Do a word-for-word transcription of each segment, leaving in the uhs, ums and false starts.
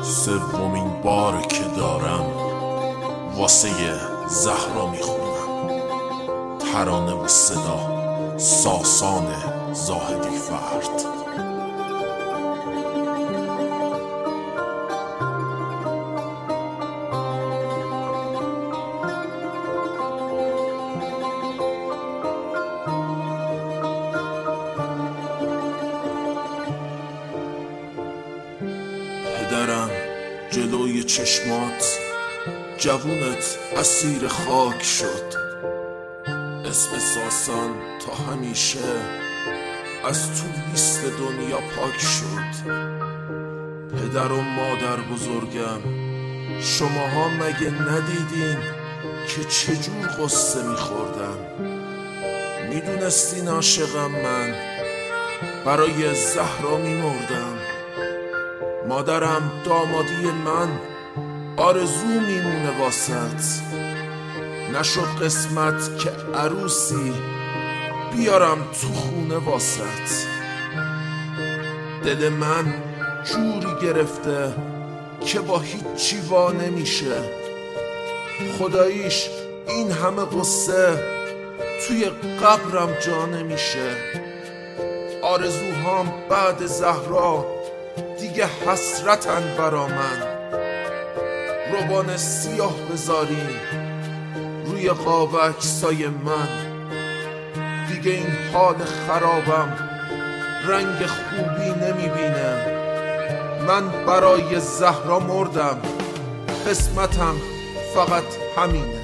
سومین بار که دارم واسه زهرا میخونم، ترانه و صدا ساسان زاهدی فرد. پدرم جلوی چشمات جوونت اسیر خاک شد، اسم ساسان تا همیشه از تو لیست دنیا پاک شد. پدر و مادر بزرگم، شماها مگه ندیدین که چجور قصه میخوردم؟ میدونستین عاشقم من، برای زهرا میمردم. مادرم دامادی من آرزو میمونه واسط، نشد قسمت که عروسی بیارم تو خونه واسط. دل من جوری گرفته که با هیچی وا نمیشه، خداییش این همه قصه توی قبرم جا نمیشه. آرزوهام بعد زهرا دیگه حسرتن برا من، روبان سیاه بذارین روی قاب عکسای من. دیگه این حال خرابم رنگ خوبی نمیبینه، من برای زهرا مردم، قسمتم فقط همینه.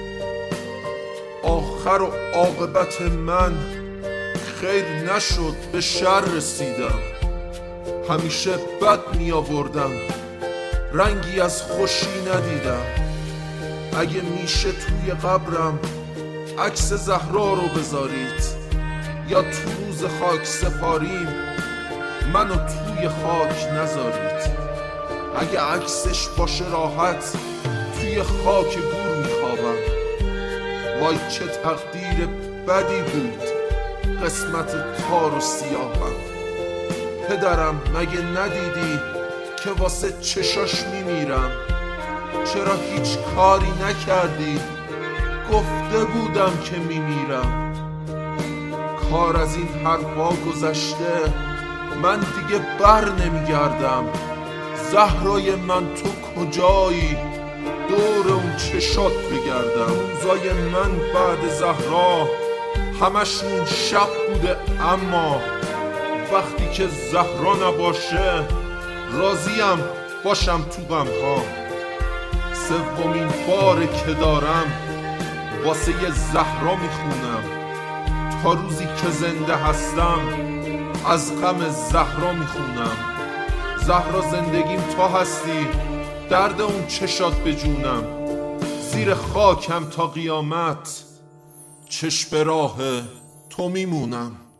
آخر و عاقبت من خیر نشد، به شر رسیدم. همیشه بد می آوردم، رنگی از خوشی ندیدم. اگه میشه توی قبرم عکس زهرا رو بذارید، یا تو روز خاک سپاریم منو توی خاک نذارید. اگه عکسش باشه راحت توی خاک گور میخوابم. وای چه تقدیر بدی بود قسمت تار و سیاهم. پدرم مگه ندیدی که واسه چشاش میمیرم؟ چرا هیچ کاری نکردی؟ گفته بودم که میمیرم. کار از این حرفا گذشته، من دیگه بر نمیگردم. زهرای من تو کجایی؟ دور اون چشات بگردم. روزای من بعد زهرا همشون شب بوده، اما وقتی که زهرا نباشه راضیم باشم تو غمها. سومین باره که دارم واسه زهرا میخونم، تا روزی که زنده هستم از غم زهرا میخونم. زهرا زندگیم تا هستی، درد اون چشات بجونم. زیر خاکم تا قیامت، چشم راه تو میمونم.